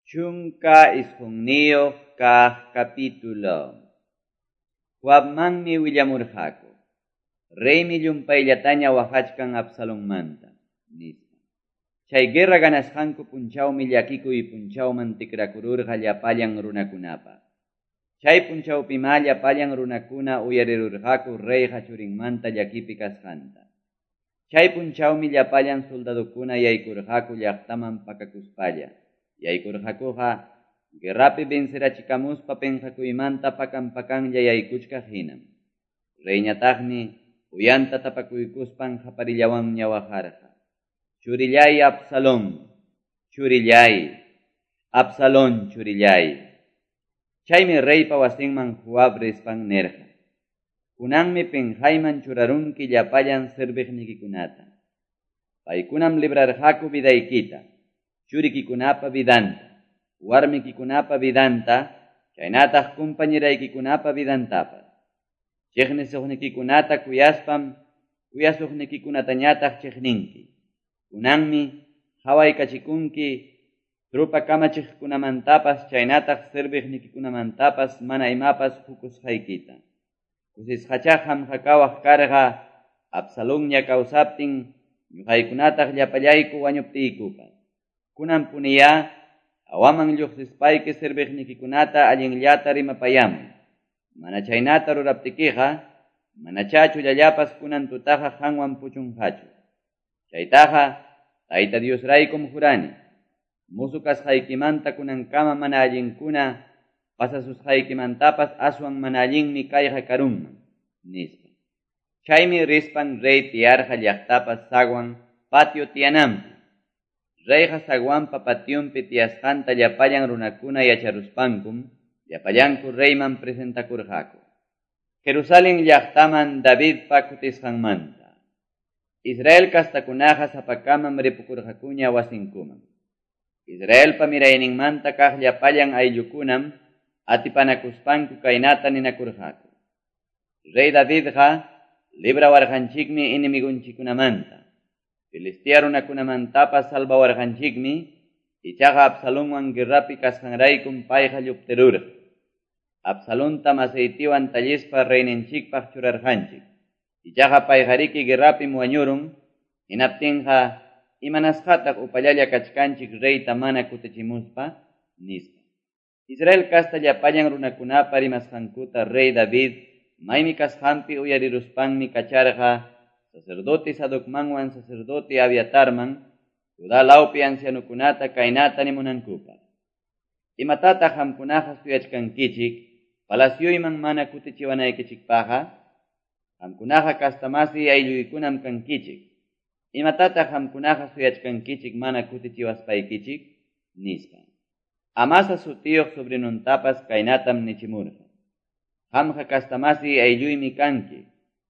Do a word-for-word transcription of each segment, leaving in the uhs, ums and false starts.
Chunka isqunniyoq kaq capítulo. Wabmanmi willamurqaku. Reymi llumpayllataña waqachkan Absalonmanta, nispa. Chay guerra ganasqanku punchawmi llakikuy punchawman tikrakururqa llapallan runakunapa. Chay punchawpima llapallan runakuna uyarirurqaku reyqa churinmanta llakipi kasqanta. Chay punchawmi llapallan soldadukuna yaykurqaku llaqtaman pakakuspalla. Yaykurqakuqa guerrapi vencerachikamuspa penqakuymanta pakan pakanlla yaykuchkaq hinam. Reyñataqmi uyanta tapakuykuspan qaparillawan ñawajarqa. Churillay Absalón, churillay, Absalón churillay. Chaymi reypa wasinman Joab rispan nerqa. Kunanmi penjayman churarunki llapallan sirviqnikikunata. Paykunam librarqaku vidaykita. Churikikunapa vidanta, warmikikunapa vidanta, chaynataq compañeraykikunapa vidantapas. Chiqnisuqnikikunata kuyaspam, kuyasuqnikikunatañataq chiqninki. Kunanmi hawaykachikunki trupa kamachiqkunamantapas chaynataq sirviqnikikunamantapas mana imapas hukusqaykita. Kusisqachaq hamqakawaq karqa Absalonña kawsaptin ñuqaykunataq llapallayku wañuptiykupas. Kunan puniya awaman lluqsispayki sirviqnikikunata allinllata rimapayamun. Mana chaynata ruraptikiqa, mana chachullallapas kunan tutaqa qanwan puchunqachu. Chaytaqa Tayta Diosraykum jurani. Musu kasqaykimanta kunankama mana allinkuna pasasusqaykimantapas aswan mana allinmi kayqa karunman, nispa. Chaymi rispan rey tiyarqa llaqtapas sagwan patio tiyananpi. Reyqa sagwanpa patiunpi tiyasqanta llapallan runakuna yacharuspankum, llapallanku reyman presentakurqaku. Jerusalén llaqtaman Davidpa kutisqanmanta. Israel kastakunaqa sapakaman ripukurqakuña wasinkuman. Israelpa mirayninmanta kaq llapallan ayllukunam atipanakuspanku kaynata ninakurqaku. Rey Davidqa librawarqanchikmi inimigunchikunamanta. Filistia runakunamantapas salvawarqanchikmi, ichaqa Absalonwan guerrapi kasqanraykum payqa lluptirurqa. Absalonta masaytiwan tallispa reyninchikpaq churarqanchik. Ichaqa payqariki guerrapim wañurun, hinaptinqa imanasqataq upallalla kachkanchik reyta mana kutichimuspa, nispa. Israel kasta llapallan runakunapa rimasqankuta rey David maymi kasqanpi uyariruspanmi kacharqa sacerdote Sadocmanwan sacerdote Abiatarman, Judá laupi ancianukunata kaynata nimunankupaq. Imatataq qamkunaqa suyachkankichik, palacioyman mana kutichiwanaykichikpaqa, qamkunaqa kastamasi aylluykunam kankichik. Imatataq qamkunaqa suyachkankichik mana kutichiwaspaykichik, nispa. Amasa sutiyuq sobrinuntapas kaynatam nichimurqa. Qamqa kastamasi aylluymi kanki.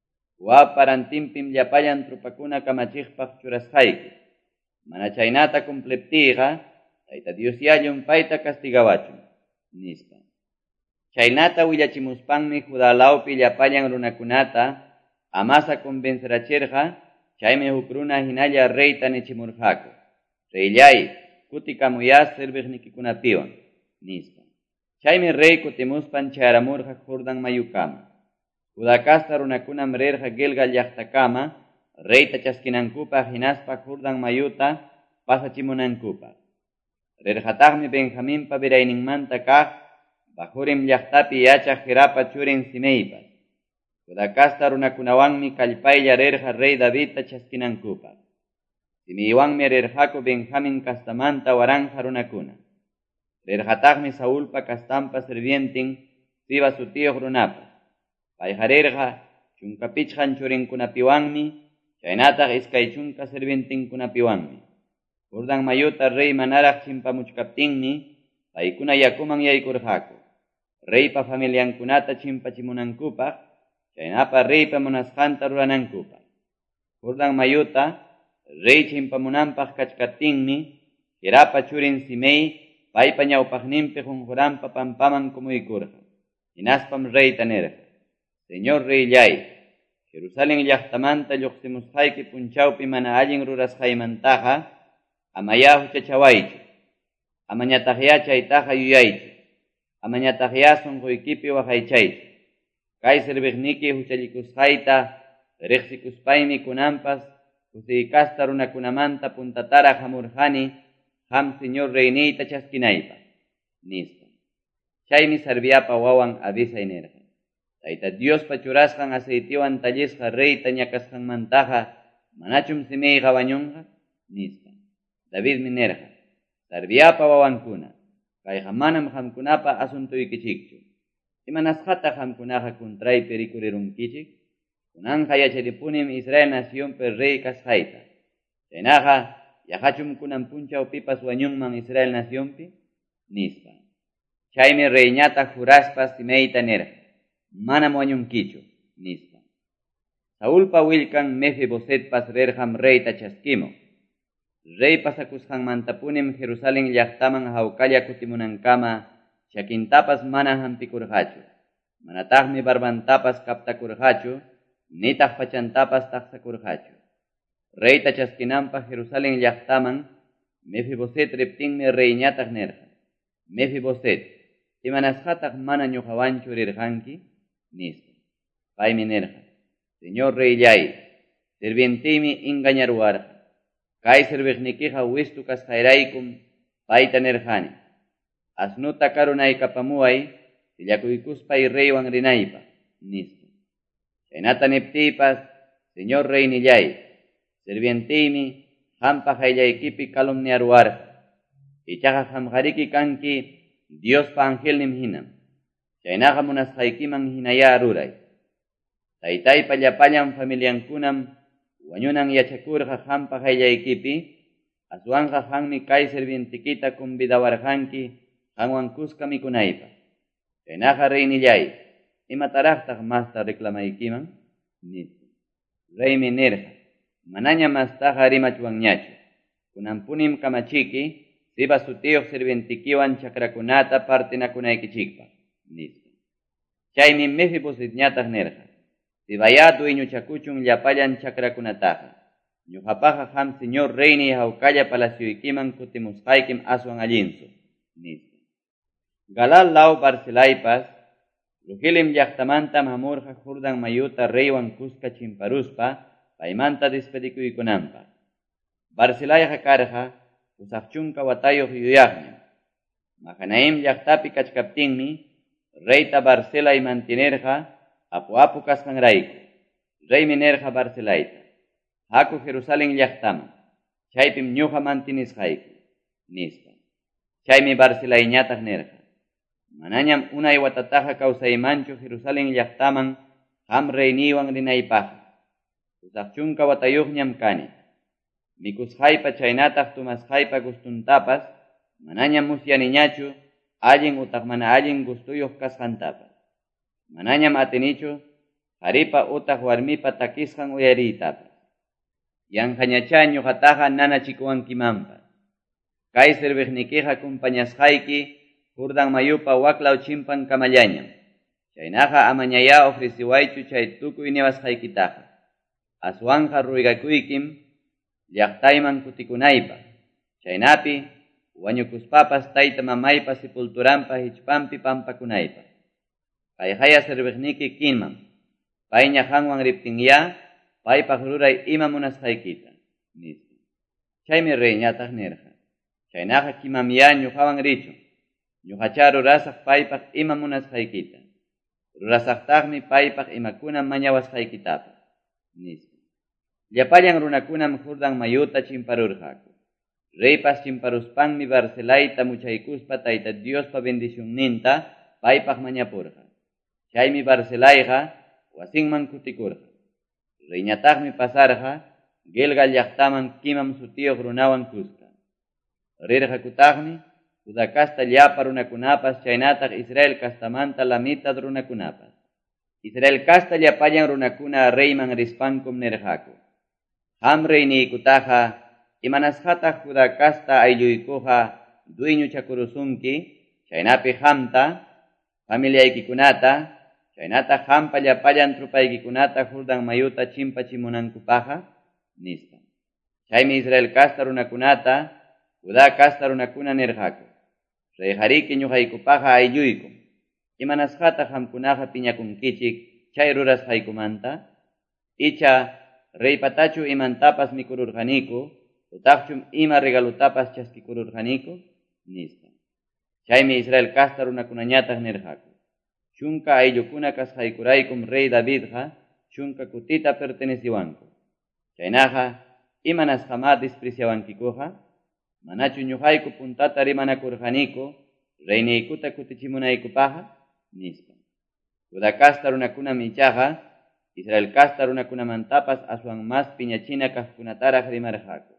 Wa parantimpim llapallan trupakuna kamachiqpaq churasqayki. Mana chaynata cumpliptiqa, Tayta Diosyallum payta castigawachun, nispa. Chaynata willachimuspanmi Judá laupi llapallan runakunata amasa convencerachirqa, chaymi huk runa hinalla reyta nichimurqaku. Reyllay, kutikamuyas sirviqnikikunapiwan, nispa. Chaymi rey kutimuspan chayaramurqa Jordan mayukama. Judá kasta runakunam rirqa Gilgal llaqtakama, reyta chaskinankupaq hinaspa Jordan mayuta pasachimunankupaq. Rirqataqmi Benjaminpa virayninmanta kaq Bahurim llaqtapi yachaq Gerapa churin Simeipas. Judá kasta runakunawanmi kallpaylla rirqa rey Davidta chaskinankupaq. Simeiwanmi rirqaku Benjamin kastamanta waranja runakuna. Rirqataqmi Saulpa kastanpa sirvientin Siba sutiyuq runapas. Payqa rirqa chunka pichqan churinkunapiwanmi, chaynataq iskay chunka sirvientinkunapiwanmi. Jordan mayuta rey manaraq chimpamuchkaptinmi, paykuna yakuman yaykurqaku. Reypa familiankunata chimpachimunankupaq, chaynapa reypa munasqanta ruranankupaq. Jordan mayuta rey chimpamunanpaq kachkaptinmi, Gerapa churin Simei, paypa ñawpaqninpi Jonjoranpa pampaman kumuykurqa. Hinaspam reyta nerqa. Señor Reyllay, Jerusalén llaqtamanta lluqsimusqayki punchawpi mana allin rurasqaymantaqa amaya huchachawaychu. amañataqya chaytaqa yuyaychu, amañataqya sunquykipi waqaychaychu, kay sirviqniki huchallikusqayta riqsikuspaymi kunanpas kusiykasta runakunamanta puntatara hamurqani qam señor reyniyta chaskinaypa, nispa. Chaymi Sarviapa wawan Abisai nirqa, tayta Diospa churasqan aceitiwan tallisqa reyta ñakasqanmantaqa manachum simiyqa wañunqa, nispa. Davidmi nirqa, Sarviapa wawankuna, kayqa manam qamkunapa asuntuykichikchu. Imanasqataq qamkunaqa kuntraypi rikurirunkichik, kunanqa yacharipunim Israel nacionpi rey kasqayta. Chaynaqa yaqachum kunan punchawpipas wañunman Israel nacionpi, nispa. Chaymi reyñataq juraspas simayta nirqa, manam wañunkichu, nispa. Saulpa willkan Mefibosetpas rirqam reyta chaskimuq. Rey pasakusqanmantapunim Jerusalén llaqtaman hawkalla kutimunankama chakintapas mana hampikurqachu, manataqmi barbantapas kaptakurqachu, nitaq pachantapas taqsakurqachu. Reyta chaskinanpaq Jerusalén llaqtaman Mefiboset riptinmi reyñataq nirqa, Mefiboset, imanasqataq mana ñuqawanchu rirqanki, nispa. Paymi nirqa, señor reylay, sirvientiymi engañarwarqa, kay sirviqnikiqa wistu kasqayraykum payta nirqani, asnuta karunaykapamuway sillakuykuspay reywan rinaypa, nispa. Chaynata niptiypas, señor reynillay, sirvientiymi qampa qayllaykipi calumniarwarqa, ichaqa qamqariki kanki Diospa angelnim hinam, chaynaqa munasqaykiman hinaya ruray. Taytaypa llapallan familiankunam wañunan yachakurqa qampa qayllaykipi, aswanqa qammi kay sirvientikita convidawarqanki qanwan kuska mikunaypa. Chaynaqa reynillay, imataraqtaq masta reclamaykiman, nispa. Reymi nirqa, manaña mastaqa rimachwanñachu, kunanpunim kamachiki siba sutiyuq sirvientikiwan chakrakunata partinakunaykichikpa, nispa. Chaymi Mefibosetñataq nirqa, sibaya dueñuchakuchun llapallan chakrakunataqa, ñuqapaqa qam señor reyni hawkalla palacioykiman kutimusqaykim aswan allinsu, nispa. Galal law Barcelaypas Luhilim llaqtamantam hamurqa Jordan mayuta reywan kuska chimparuspa paymanta despedikuykunanpaq. Barcelayqa karqa usaq chunka watayuq yuyaqñam. Mahanaim llaqtapi kachkaptinmi reyta Barcelay mantinerqa apu apu kasqanrayku. Reymi nirqa Barcelayta, haku Jerusalén llaqtaman, chaypim ñuqa mantinisqayki, nispa. Chaymi Barcelayñataq nirqa, manañam unay watataqa kawsaymanchu Jerusalén llaqtaman qam reyniywan rinaypaqa. Usaq chunka watayuqñam kani. Mikusqaypa chaynataq tumasqaypa gustuntapas manañam musyaniñachu allin utaq mana allin gustuyuq kasqantapas. Manañam atinichu qharipa utaq warmipa takisqan uyariytapas. Yanqañacha ñuqataqa nanachikuwankimanpas. Kay sirviqnikiqa kumpañasqayki Jordan mayupa waklaw chimpan kamallañam. Chaynaqa amañaya ofreciwaychu chay tukuy niwasqaykitaqa. Aswanqa ruygakuykim llaqtayman kutikunaypa. Chaynapi wañukuspapas tayta mamaypa sepulturanpa hichpampi pampakunaypa. Kayqaya sirviqniki kinman, payña qanwan riptinya paypaq ruray ima munasqaykita, nispa. Chaymi reyñataq nirqa, chaynaqa kimamya ñuqawan richu, ñuqacha rurasaq paypaq ima munasqaykita, rurasaqtaqmi paypaq imakuna mañawasqaykitapas, nispa. Llapallan runakunam Jordan mayuta chimparurqaku. Reypas chimparuspanmi Barcelayta muchaykuspa tayta Diospa bendicionninta paypaq mañapurqa. Chaymi Barcelayqa wasinman kutikurqa. Reyñataqmi pasarqa Gilgal llaqtaman kimam sutiyuq runawan kuska. Rirqa kutaqmi Juda kasta llapa runakunapas chaynataq Israel kastamanta la mitad runakunapas. Israel kasta llapallan runakuna reyman rispankum nirqaku. Qam reyniykutaqa imanasqataq Juda kasta aylluykuqa dueñuchakurusunki, chaynapi qamta, familiaykikunata, chaynataq qampa llapallan trupaykikunata Jordan mayuta chimpachimunankupaqa, nispa. Chaymi Israel kasta runakunata, Juda kasta runakuna nirqaku. Rejariki ñuqaykupaqa aylluykum. Imanasqataq qamkunaqa piñakunkichik chay rurasqaykumanta, icha reypatachu imantapas mikururqaniku, utaqchum ima regalutapas chaskikururqaniku, nisqa. Chaymi Israel kasta runakunañataq nirqaku. Chunka ayllukuna kasqaykuraykum rey Davidqa chunka kutita perteneciwanku. Chaynaqa imanasqamá despreciawankikuqa, manachu ñuqayku puntata rimanakurqaniku reyniykuta kutichimunaykupaqa, nisqa. Juda kasta runakunam ichaqa Israel kasta runakunamantapas aswan mas piñachina kaqkunataraq rimarqaku.